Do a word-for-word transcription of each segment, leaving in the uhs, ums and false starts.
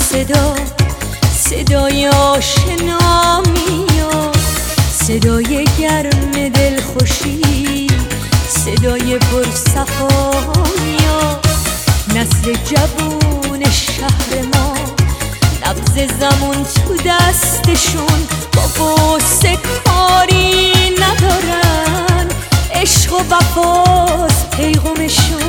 صدا، صدای آشنا میاد، صدای گرم دلخوشی، صدای پرصفا میاد. نسل جوون شهر ما نبض زمون تو دستشون، با غصه کاری ندارن، عشق و وفاست پیغامشون.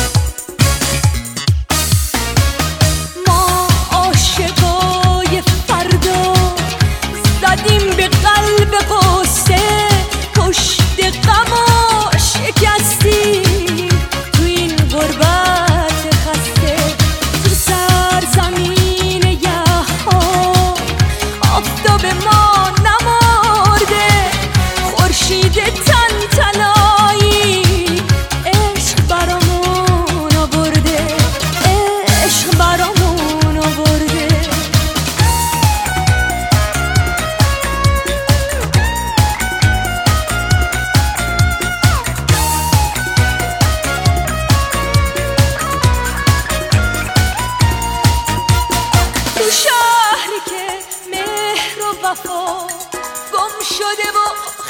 ما عاشقای فردا زدیم به قلب غصه، پشت غم و شکستیم تو این غربت خسته. تو سرزمین یخ‌ها آفتاب ما نمرده، خورشید تن‌تنایی عشق برامون آورده، عشق برامون آورده. تو شهری که مهر و وفا گم شده و